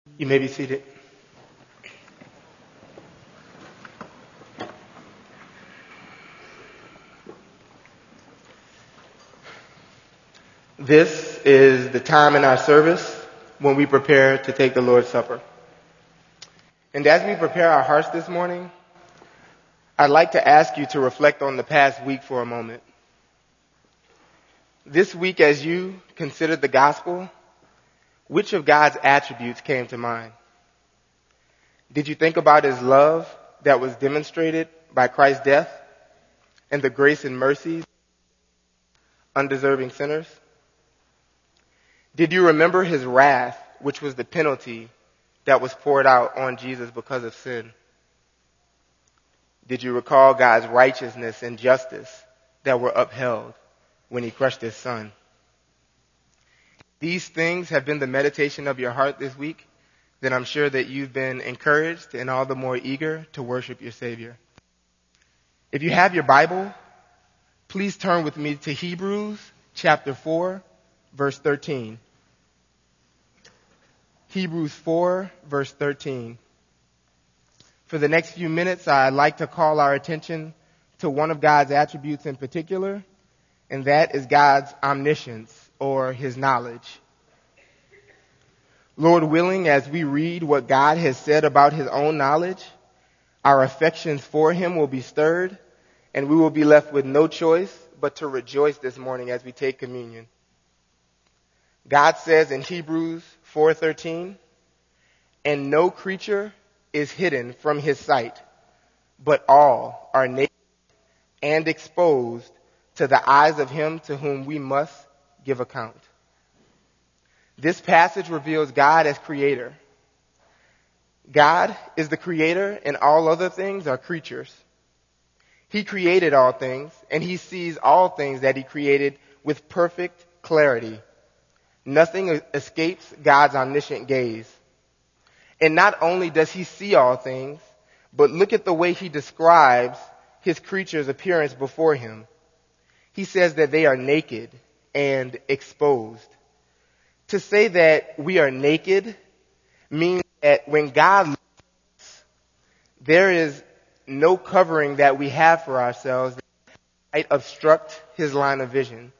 You may be seated. This is the time in our service when we prepare to take the Lord's Supper. And as we prepare our hearts this morning, I'd like to ask you to reflect on the past week for a moment. This week, as you considered the gospel, which of God's attributes came to mind? Did you think about his love that was demonstrated by Christ's death and the grace and mercies of undeserving sinners? Did you remember his wrath, which was the penalty that was poured out on Jesus because of sin? Did you recall God's righteousness and justice that were upheld when he crushed his son? These things have been the meditation of your heart this week, then I'm sure that you've been encouraged and all the more eager to worship your Savior. If you have your Bible, please turn with me to Hebrews chapter 4, verse 13. Hebrews 4, verse 13. For the next few minutes, I'd like to call our attention to one of God's attributes in particular, and that is God's omniscience, or his knowledge. Lord willing, as we read what God has said about his own knowledge, our affections for him will be stirred, and we will be left with no choice but to rejoice this morning as we take communion. God says in Hebrews 4:13, "And no creature is hidden from his sight, but all are naked and exposed to the eyes of him to whom we must give account." This passage reveals God as creator. God is the creator, and all other things are creatures. He created all things, and he sees all things that he created with perfect clarity. Nothing escapes God's omniscient gaze. And not only does he see all things, but look at the way he describes his creatures' appearance before him. He says that they are naked and exposed. To say that we are naked means that when God looks at us, there is no covering that we have for ourselves that might obstruct his line of vision.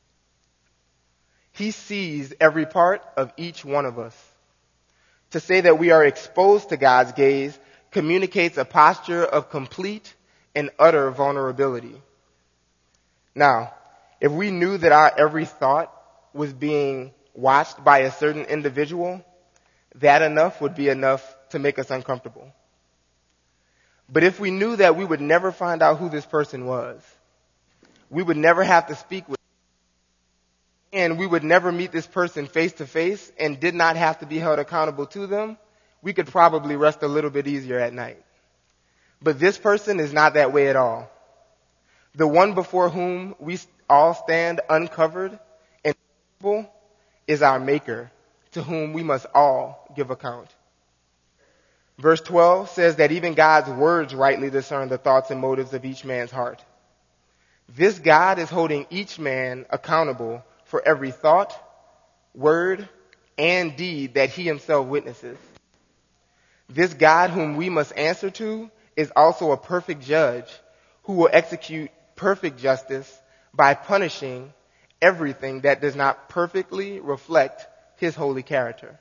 He sees every part of each one of us. To say that we are exposed to God's gaze communicates a posture of complete and utter vulnerability. Now, if we knew that our every thought was being watched by a certain individual, that enough would be enough to make us uncomfortable. But if we knew that we would never find out who this person was, we would never have to speak with them, and we would never meet this person face to face and did not have to be held accountable to them, we could probably rest a little bit easier at night. But this person is not that way at all. The one before whom we all stand uncovered and vulnerable is our Maker, to whom we must all give account. Verse 12 says that even God's words rightly discern the thoughts and motives of each man's heart. This God is holding each man accountable for every thought, word, and deed that he himself witnesses. This God whom we must answer to is also a perfect judge who will execute perfect justice by punishing everything that does not perfectly reflect his holy character.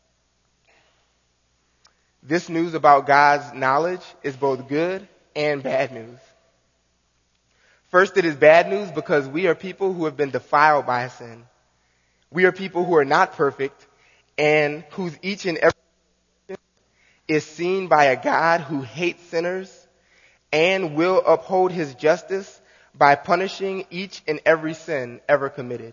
This news about God's knowledge is both good and bad news. First, it is bad news because we are people who have been defiled by sin. We are people who are not perfect and whose each and every is seen by a God who hates sinners and will uphold his justice by punishing each and every sin ever committed.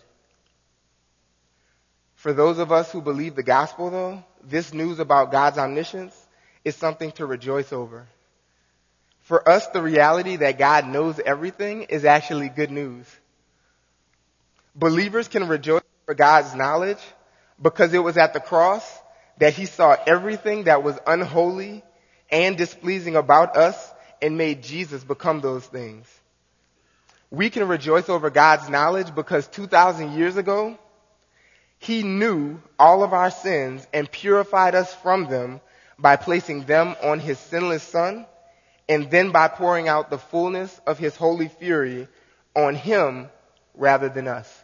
For those of us who believe the gospel, though, this news about God's omniscience is something to rejoice over. For us, the reality that God knows everything is actually good news. Believers can rejoice over God's knowledge because it was at the cross that he saw everything that was unholy and displeasing about us and made Jesus become those things. We can rejoice over God's knowledge because 2,000 years ago, He knew all of our sins and purified us from them by placing them on his sinless Son, and then by pouring out the fullness of his holy fury on him rather than us.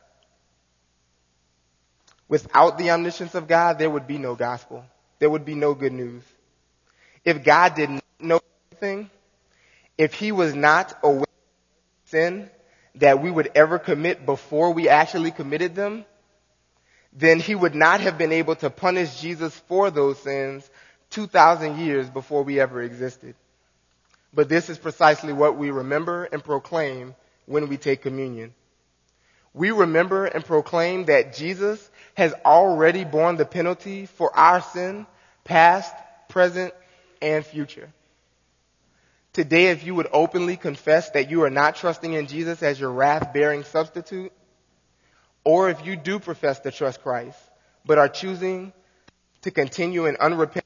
Without the omniscience of God, there would be no gospel. There would be no good news. If God did not know anything, if he was not aware of sin that we would ever commit before we actually committed them, then he would not have been able to punish Jesus for those sins 2,000 years before we ever existed. But this is precisely what we remember and proclaim when we take communion. We remember and proclaim that Jesus has already borne the penalty for our sin, past, present, and future. Today, if you would openly confess that you are not trusting in Jesus as your wrath-bearing substitute, or if you do profess to trust Christ, but are choosing to continue in unrepentant,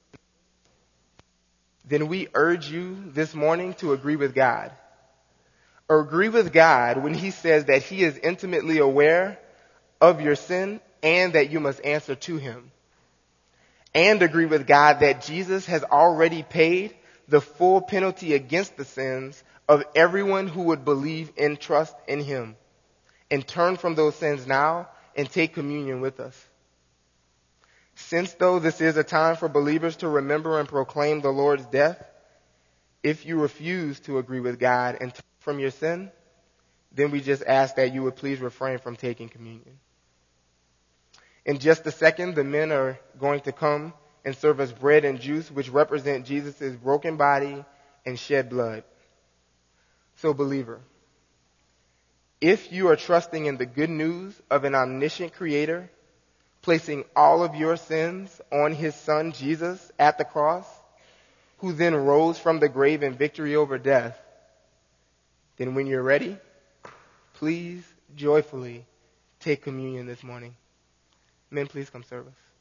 then we urge you this morning to agree with God. Or agree with God when he says that he is intimately aware of your sin and that you must answer to him. And agree with God that Jesus has already paid the full penalty against the sins of everyone who would believe and trust in him, and turn from those sins now and take communion with us. Since though this is a time for believers to remember and proclaim the Lord's death, if you refuse to agree with God and turn from your sin, then we just ask that you would please refrain from taking communion. In just a second, the men are going to come and serve us bread and juice, which represent Jesus' broken body and shed blood. So, believer, if you are trusting in the good news of an omniscient creator, placing all of your sins on his Son Jesus at the cross, who then rose from the grave in victory over death, then when you're ready, please joyfully take communion this morning. Men, please come serve us.